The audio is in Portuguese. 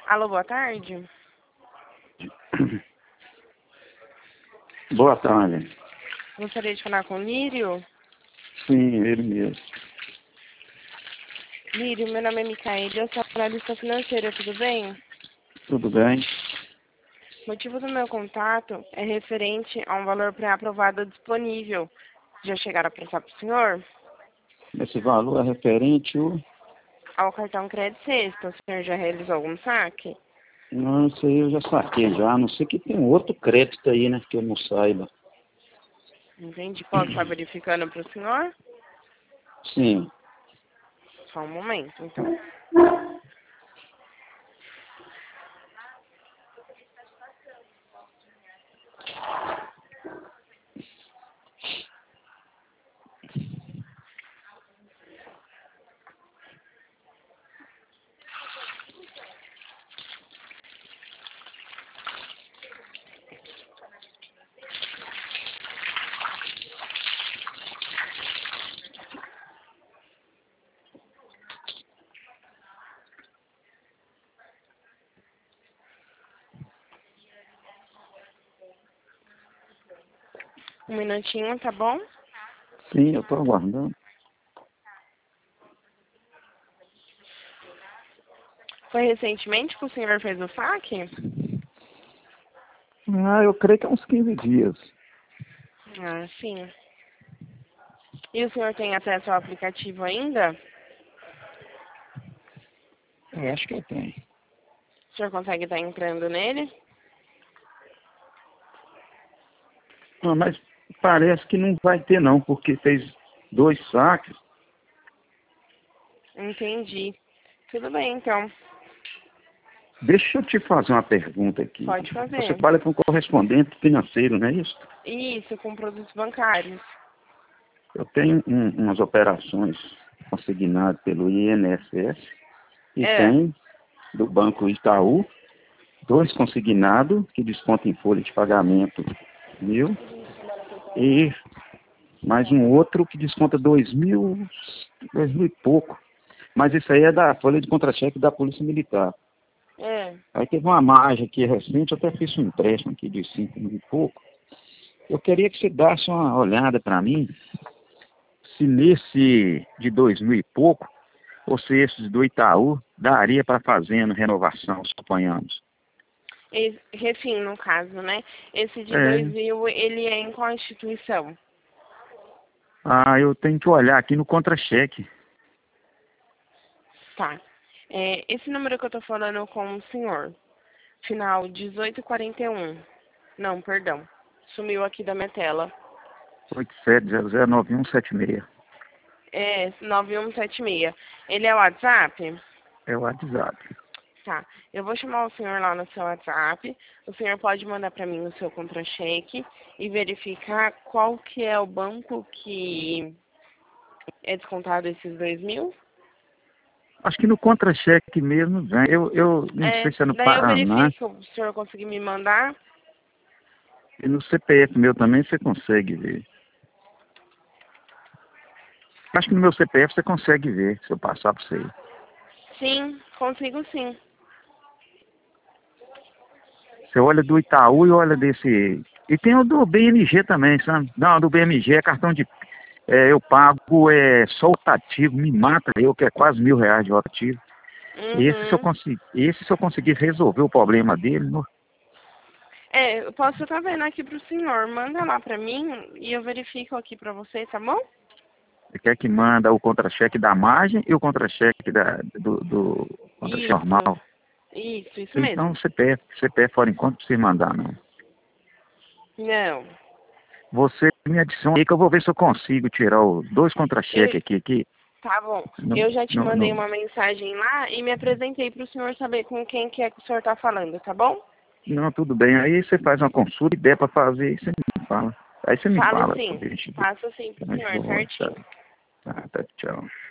Alô, boa tarde. Boa tarde. Gostaria de falar com o Lírio. Sim, ele mesmo. Lírio, meu nome é Micaele, eu sou analista financeira, tudo bem? Tudo bem? O motivo do meu contato é referente a um valor pré-aprovado disponível. Já chegaram a passar para o senhor? Esse valor é referente Ao cartão crédito sexta, o senhor já realizou algum saque? Não, isso aí eu já saquei já. A não sei que tem outro crédito aí, né? Que eu não saiba. Entendi. Posso estar verificando para o senhor? Sim. Só um momento, então. Um minutinho, tá bom? Sim, eu tô aguardando. Foi recentemente que o senhor fez o saque? Eu creio que é uns 15 dias. Ah, sim. E o senhor tem acesso ao aplicativo ainda? Eu acho que eu tenho. O senhor consegue estar entrando nele? Mas parece que não vai ter não, porque fez 2 saques. Entendi. Tudo bem, então. Deixa eu te fazer uma pergunta aqui. Pode Você fazer. fala com correspondente financeiro, não é isso? Isso, com produtos bancários. Eu tenho umas operações consignadas pelo INSS e É. tem do Banco Itaú 2 consignados que descontam em folha de pagamento 1.000 e mais um outro que desconta 2.000 e pouco. Mas isso aí é da folha de contra-cheque da Polícia Militar. É. Aí teve uma margem aqui recente, eu até fiz um empréstimo aqui de 5.000 e pouco. Eu queria que você desse uma olhada para mim, se nesse de 2.000 e pouco, ou se esses do Itaú, daria para fazendo renovação, suponhamos. Refim, no caso, né? Esse de É. 2000, ele é em qual instituição? Eu tenho que olhar aqui no contra-cheque. Tá. Esse número que eu tô falando com o senhor, final 1841. Não, perdão. Sumiu aqui da minha tela. 87009176. É 9176. Ele é o WhatsApp? É o WhatsApp. Tá. Eu vou chamar o senhor lá no seu WhatsApp. O senhor pode mandar para mim o seu contra-cheque e verificar qual que é o banco que é descontado esses 2000? Acho que no contra-cheque mesmo vem. Eu não sei se é no Daí eu Paraná. verifico, se o senhor conseguir me mandar. E no CPF meu também você consegue ver. Acho que no meu CPF você consegue ver, se eu passar para você. Sim, consigo sim. Você olha do Itaú e olha desse... E tem o do BMG também, sabe? Não, do BMG é cartão de... eu pago só o rotativo, me mata eu, que é quase R$ 1.000 de rotativo. Uhum. Esse se eu conseguir resolver o problema dele, Eu posso estar vendo aqui pro senhor. Manda lá pra mim e eu verifico aqui pra você, tá bom? você quer que manda o contra-cheque da margem e o contra-cheque do contra-cheque Isso. normal. Isso Então mesmo. CPF fora enquanto não precisa mandar, não. Não. Você me adiciona aí que eu vou ver se eu consigo tirar os 2 Eu, contra-cheques aqui. tá bom. No, Eu já te no, mandei no- uma mensagem lá e me apresentei pro senhor saber com quem que é que o senhor tá falando, tá bom? Não, tudo bem. Aí você faz uma consulta e der para fazer, aí você me fala. Aí você me Falo fala, sim. gente. Faço sim pro Mas senhor, vou, tá, certinho. tá, tchau.